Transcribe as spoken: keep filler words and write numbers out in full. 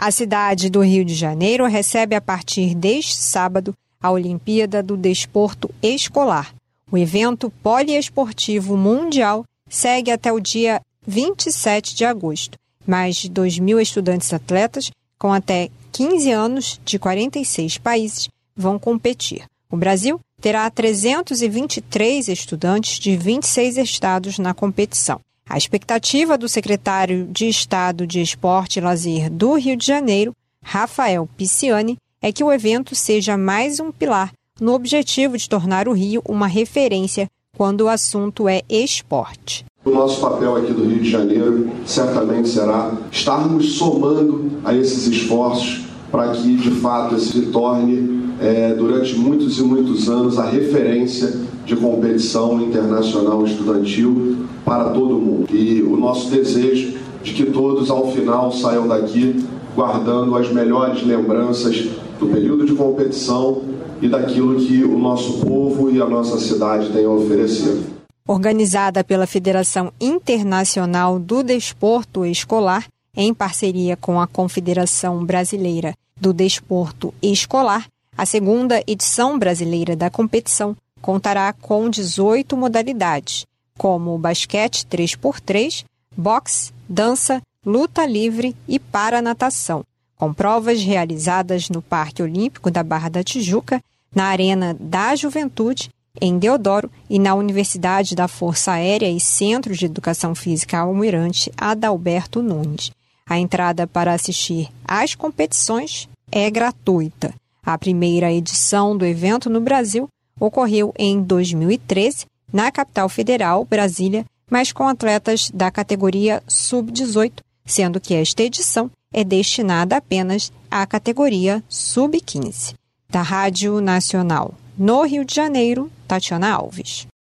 A cidade do Rio de Janeiro recebe a partir deste sábado a Olimpíada do Desporto Escolar. O evento poliesportivo mundial segue até o dia vinte e sete de agosto. Mais de dois mil estudantes atletas, com até quinze anos, de quarenta e seis países, vão competir. O Brasil terá trezentos e vinte e três estudantes de vinte e seis estados na competição. A expectativa do secretário de Estado de Esporte e Lazer do Rio de Janeiro, Rafael Pisciani, é que o evento seja mais um pilar no objetivo de tornar o Rio uma referência quando o assunto é esporte. O nosso papel aqui do Rio de Janeiro certamente será estarmos somando a esses esforços para que, de fato, se torne, é, durante muitos e muitos anos, a referência de competição internacional estudantil para todo mundo. E o nosso desejo de que todos, ao final, saiam daqui guardando as melhores lembranças do período de competição e daquilo que o nosso povo e a nossa cidade têm a oferecer. Organizada pela Federação Internacional do Desporto Escolar, em parceria com a Confederação Brasileira do Desporto Escolar, a segunda edição brasileira da competição contará com dezoito modalidades, como o basquete três por três, boxe, dança, luta livre e paranatação, com provas realizadas no Parque Olímpico da Barra da Tijuca, na Arena da Juventude, em Deodoro e na Universidade da Força Aérea e Centro de Educação Física Almirante Adalberto Nunes. A entrada para assistir às competições é gratuita. A primeira edição do evento no Brasil ocorreu em dois mil e treze, na capital federal, Brasília, mas com atletas da categoria sub dezoito, sendo que esta edição é destinada apenas à categoria sub quinze. Da Rádio Nacional no Rio de Janeiro, Tatiana Alves.